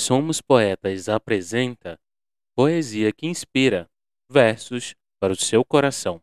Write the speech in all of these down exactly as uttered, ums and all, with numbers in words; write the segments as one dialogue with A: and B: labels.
A: Somos Poetas apresenta Poesia que Inspira, versos para o seu coração.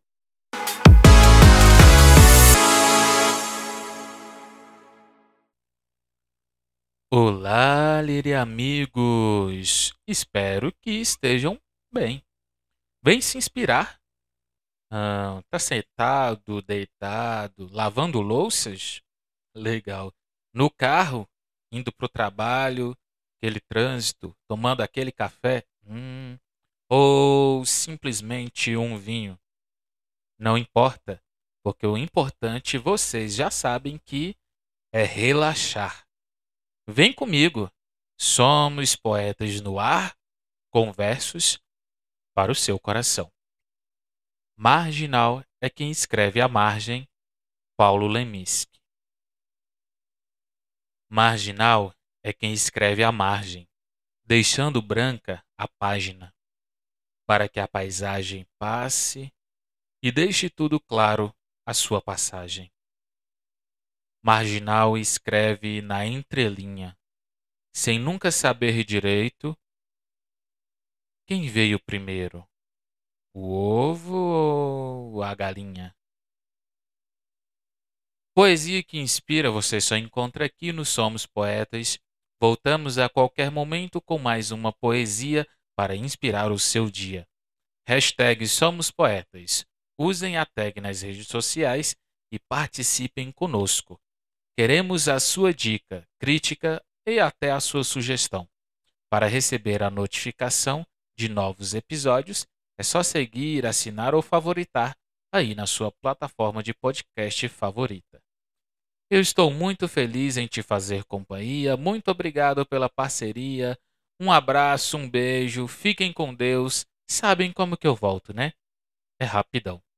B: Olá, Liri amigos! Espero que estejam bem. Vem se inspirar. Ah, tá sentado, deitado, lavando louças? Legal. No carro, indo para o trabalho, aquele trânsito, tomando aquele café? Hum. Ou simplesmente um vinho? Não importa, porque o importante vocês já sabem que é relaxar. Vem comigo. Somos poetas no ar, com versos para o seu coração. Marginal é quem escreve à margem, Paulo Leminski. Marginal é quem escreve à margem, deixando branca a página, para que a paisagem passe e deixe tudo claro a sua passagem. Marginal escreve na entrelinha, sem nunca saber direito quem veio primeiro, o ovo ou a galinha. Poesia que inspira você só encontra aqui no Somos Poetas. Voltamos a qualquer momento com mais uma poesia para inspirar o seu dia. Hashtag Somos Poetas. Usem a tag nas redes sociais e participem conosco. Queremos a sua dica, crítica e até a sua sugestão. Para receber a notificação de novos episódios, é só seguir, assinar ou favoritar aí na sua plataforma de podcast favorita. Eu estou muito feliz em te fazer companhia. Muito obrigado pela parceria. Um abraço, um beijo. Fiquem com Deus. Sabem como que eu volto, né? É rapidão.